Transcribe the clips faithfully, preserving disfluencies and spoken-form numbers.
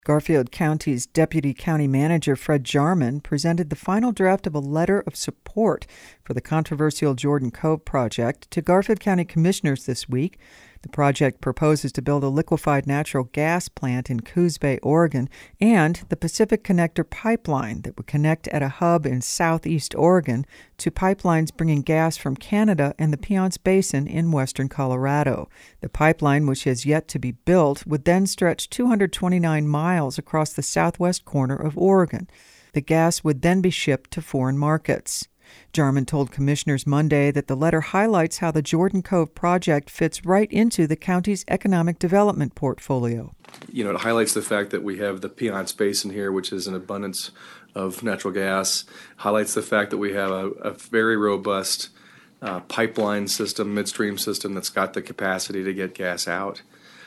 Garfield County's Deputy County Manager Fred Jarman presented the final draft of a letter of support for the controversial Jordan Cove project to Garfield County Commissioners this week. The project proposes to build a liquefied natural gas plant in Coos Bay, Oregon, and the Pacific Connector pipeline that would connect at a hub in southeast Oregon to pipelines bringing gas from Canada and the Piceance Basin in western Colorado. The pipeline, which has yet to be built, would then stretch two hundred twenty-nine miles across the southwest corner of Oregon. The gas would then be shipped to foreign markets. Jarman told commissioners Monday that the letter highlights how the Jordan Cove project fits right into the county's economic development portfolio. You know, it highlights the fact that we have the Piceance Basin here, which is an abundance of natural gas. Highlights the fact that we have a, a very robust uh, pipeline system, midstream system that's got the capacity to get gas out.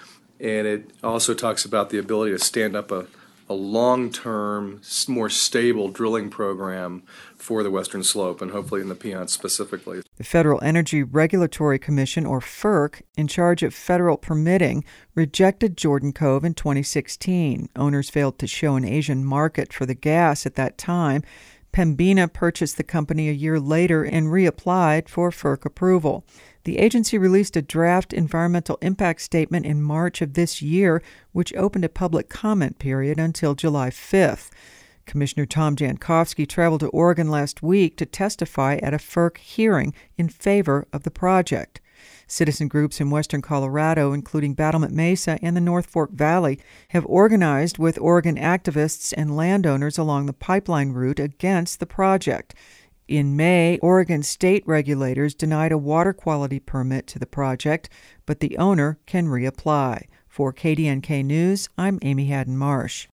And it also talks about the ability to stand up a a long-term, more stable drilling program for the Western Slope, and hopefully in the Piceance specifically. The Federal Energy Regulatory Commission, or FERC, in charge of federal permitting, rejected Jordan Cove in twenty sixteen. Owners failed to show an Asian market for the gas at that time. Pembina purchased the company a year later and reapplied for FERC approval. The agency released a draft environmental impact statement in March of this year, which opened a public comment period until July fifth. Commissioner Tom Jankowski traveled to Oregon last week to testify at a FERC hearing in favor of the project. Citizen groups in western Colorado, including Battlement Mesa and the North Fork Valley, have organized with Oregon activists and landowners along the pipeline route against the project. In May, Oregon state regulators denied a water quality permit to the project, but the owner can reapply. For K D N K News, I'm Amy Haddon Marsh.